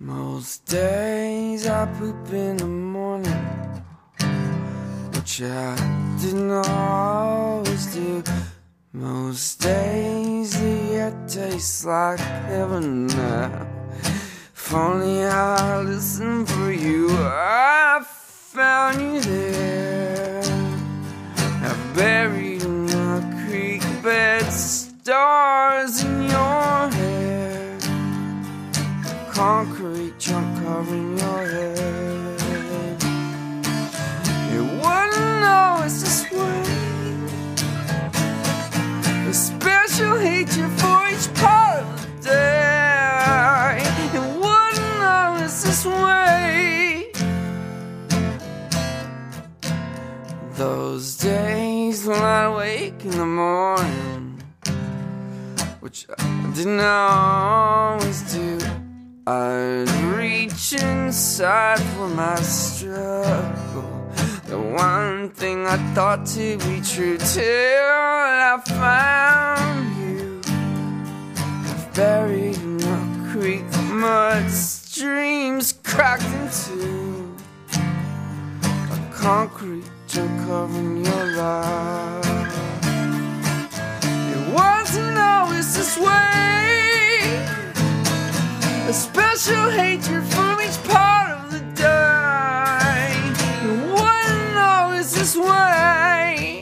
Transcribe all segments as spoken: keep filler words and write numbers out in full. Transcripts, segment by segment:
Most days I poop in the morning, which I didn't always do. Most days the air tastes like heaven now. If only I listened for you, I found you there. I've buried in the creek bed, stars in your hair, concrete junk covering your head. You wouldn't know it's this way. A special hatred for each part of the day. You wouldn't know it's this way. Those days when I wake in the morning, which I didn't always do, I'd reach inside for my struggle, the one thing I thought to be true, till I found you. I've buried in the creek mud, streams cracked into a concrete junk covering your life. It wasn't always this way. A special hatred from each part of the day. It wasn't always this way.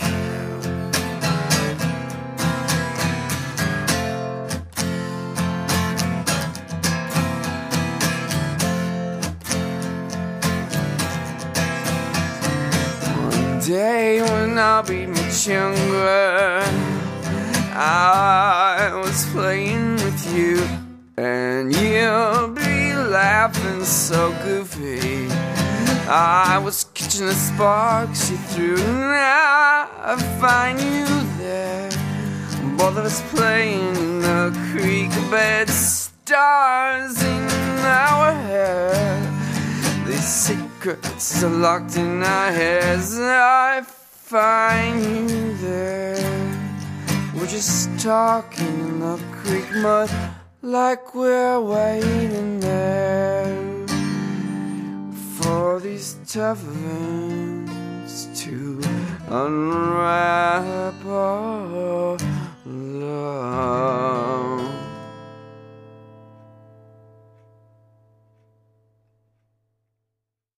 One day when I'll be much younger, I was playing with you, and you'll be laughing so goofy. I was catching the sparks you threw, now I find you there. Both of us playing in the creek bed, stars in our hair. These secrets are locked in our heads. I find you there. We're just talking in the creek mud, like we're waiting there for these tough events to unwrap our love.